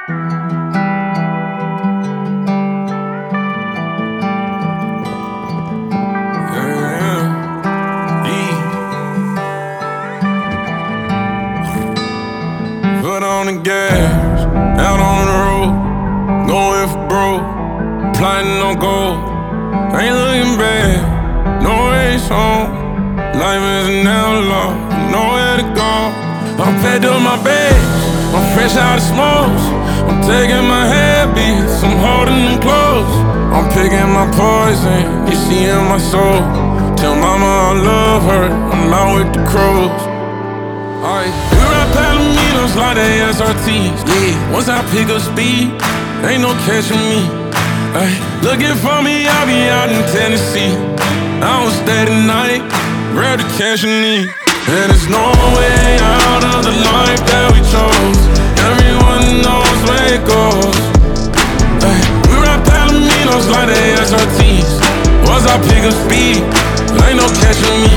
Foot on the gas, out on the road, going for broke, plotting on gold. Ain't looking back, no race home. Life is an outlaw, nowhere to go. I'm packed up my bags, I'm fresh out of smokes. I'm taking my habits, I'm holding them close. I'm picking my poison, you see in my soul. Tell mama I love her, I'm out with the crows. We ride Palominos like they SRTs. Yeah, once I pick up speed, ain't no catching me. Ay, looking for me, I'll be out in Tennessee. I don't stay the night, grab the cash and leave. And there's no way out of the life that we chose. Everyone knows where it goes. Ay, we ride Palominos like they SRTs. Once I pick up speed, ain't no catching me.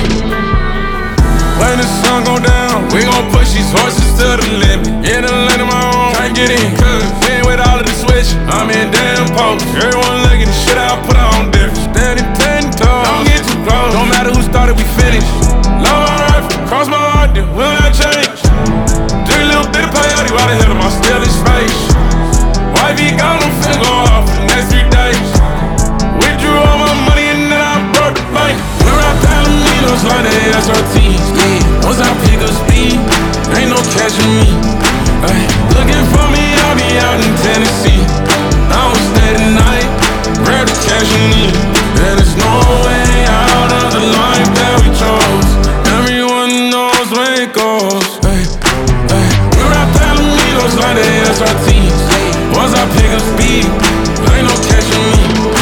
When the sun go down, we gon' push these horses to the limit. In the lane of my own, can't get in, cause in with all of the switch, I'm in damn post. Everyone looking the shit I put on different. Standing 10 toes, don't get too close. Don't matter who started, we finish. Love my rifle, cross my heart, then will not change. Do a little bit of peyote, why the hell am I still in space? Wifey gone, I'm finna go off for the next 3 days. Withdrew all my money and then I broke the bank. We ride Palominos like the SRTs. Once I pick up speed, ain't no catching me. Ay, looking for me, I'll be out in Tennessee. I don't stay the night, grab the cash and leave. And there's no way out of the life that we chose. Everyone knows where it goes. Ay, ay, we ride Palominos like the SRTs. Once I pick up speed, ain't no catching me.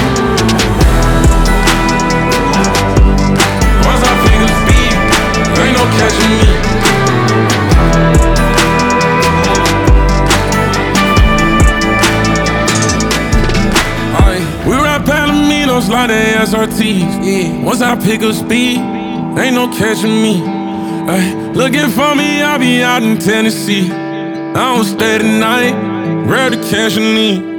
Once I pick up speed, ain't no catching me. We ride Palominos like the SRTs. Yeah, once I pick up speed, ain't no catching me. Ay, looking for me, I'll be out in Tennessee. I don't stay the night, grab the cash and leave.